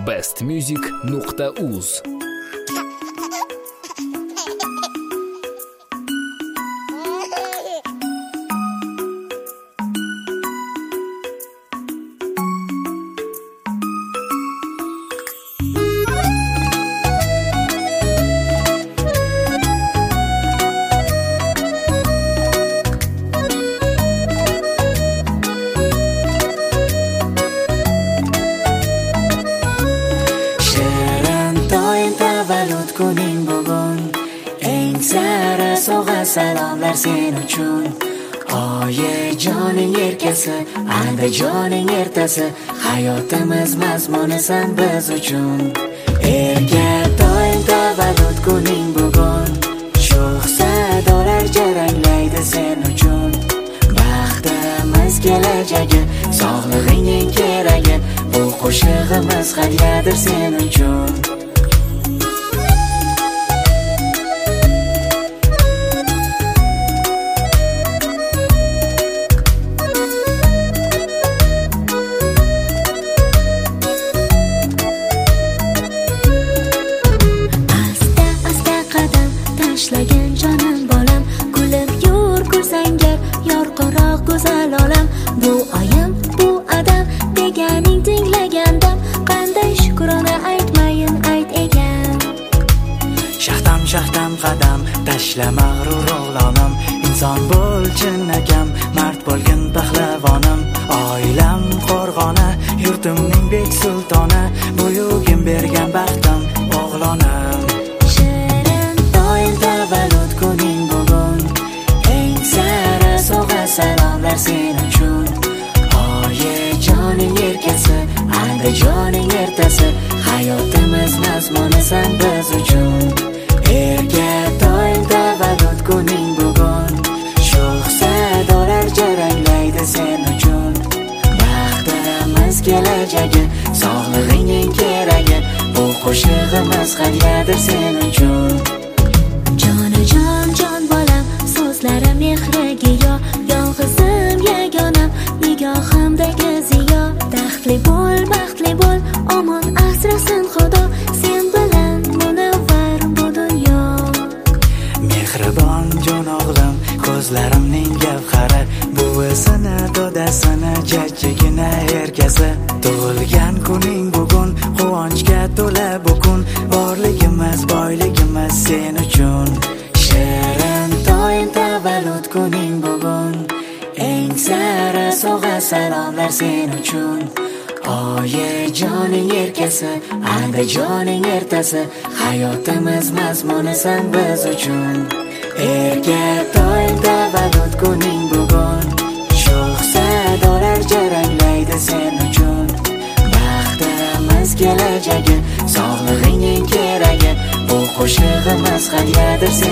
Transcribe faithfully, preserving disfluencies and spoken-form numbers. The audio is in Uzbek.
best music nuqta uz. Kuning bugun eng sara sovg'a salomlar sen uchun. Oyijoning erkasi, Andijoning ertasi, hayotimiz mazmunisan biz uchun. Erga doim tavallud kuning bugun, sho'x sadolar jaranglaydi sen uchun. Baxtimiz kelajagi, sog'lig'ingning keragi, bu qo'shig'imiz hadyadir sen uchun. Tashlagan jonim bolam, kulib yur ko'rsangar yorqinroq go'zal olam. Bu oyim, bu adam deganing tinglagandam, qanday shukrona aytmayin ayt ekan. Shaxtam shaxtam qadam tashla mag'rur o'g'lonim, inson bo'l chinakam, mard bo'lgin pahlavonim. Oilam qo'rg'ona, yurtimning bek sultoni, buyugim bergan baxtim o'g'lonim. Tavallud kuning bugun eng sara sovg'a salomlar sen uchun. Oyijoning erkasi, Andijoning ertasi, hayotimiz mazmunisan biz uchun. Erga doim tavallud kuning bugun, sho'x sadolar jaranglaydi sen uchun. Baxtimiz kelajagi, sog'lig'ingning keragi, bu qo'shig'imiz hadyadir sen uchun. Jonajon jon bolam, so'zlarim mehriga yo, yolg'izim yagonam, nigohimdagi ziyo. Baxtli bo'l, baxtli bo'l, omon asrasin Xudo, sen bilan munavvar bu dunyo. Mehribon jon o'g'lim, ko'zlarimning gavhari, buvisini, dodasini, jajjigina erkasi. Tug'ilgan kuning bugun, quvonchga to'la bu kun, borligimiz, boyligimiz sen uchun. Shirin doim tavallud kuning bugun, eng sara sovg'a salomlar sen uchun. Oyijoning erkasi, Andijoning ertasi, hayotimiz mazmunisan biz uchun. Erga doim tavallud kuning bugun, sho'x sadolar jaranglaydi sen uchun. Baxtimiz kelajagi, sog'lig'ingning keragi, bu qo'shig'imiz hadyadir sen